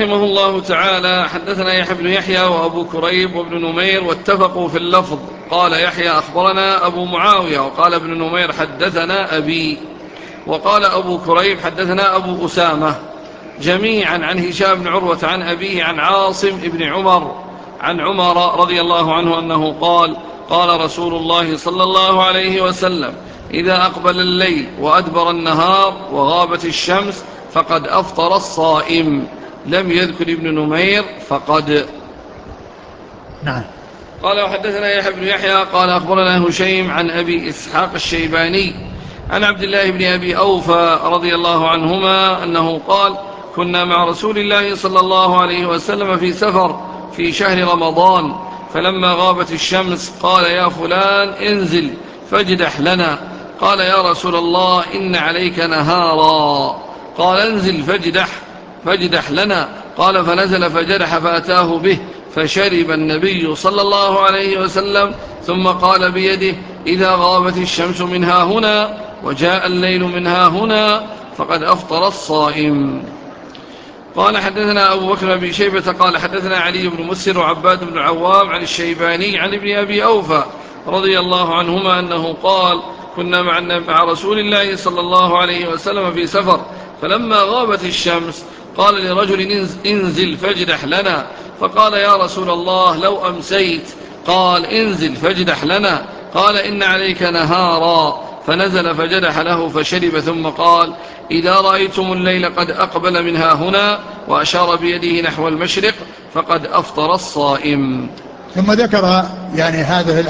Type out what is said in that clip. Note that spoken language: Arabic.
رحمه الله تعالى: حدثنا يحيى بن يحيى وأبو كريب وابن نمير واتفقوا في اللفظ. قال يحيى: أخبرنا أبو معاوية. وقال ابن نمير: حدثنا أبي. وقال أبو كريب: حدثنا أبو أسامة، جميعا عن هشام بن عروة عن أبيه عن عاصم بن عمر عن عمر رضي الله عنه أنه قال: قال رسول الله صلى الله عليه وسلم: إذا أقبل الليل وأدبر النهار وغابت الشمس فقد أفطر الصائم. لم يذكر ابن نمير فقد. نعم. قال: وحدثنا يحيى بن يحيى قال أخبرنا هشيم عن أبي إسحاق الشيباني عن عبد الله بن أبي أوفى رضي الله عنهما أنه قال: كنا مع رسول الله صلى الله عليه وسلم في سفر في شهر رمضان، فلما غابت الشمس قال: يا فلان انزل فاجدح لنا. قال: يا رسول الله إن عليك نهارا. قال: انزل فاجدح لنا. قال: فنزل فجدح فأتاه به فشرب النبي صلى الله عليه وسلم، ثم قال بيده: إذا غابت الشمس من ها هنا وجاء الليل من ها هنا فقد أفطر الصائم. قال: حدثنا أبو بكر بن شيبة قال: حدثنا علي بن مسر وعباد بن عوام عن الشيباني عن ابن أبي أوفى رضي الله عنهما أنه قال: كنا مع رسول الله صلى الله عليه وسلم في سفر، فلما غابت الشمس قال لرجل: انزل فاجدح لنا. فقال: يا رسول الله لو أمسيت. قال: انزل فاجدح لنا. قال: إن عليك نهارا. فنزل فجدح له فشرب، ثم قال: إذا رأيتم الليل قد أقبل من ها هنا، وأشار بيده نحو المشرق، فقد أفطر الصائم. ثم ذكر يعني هذه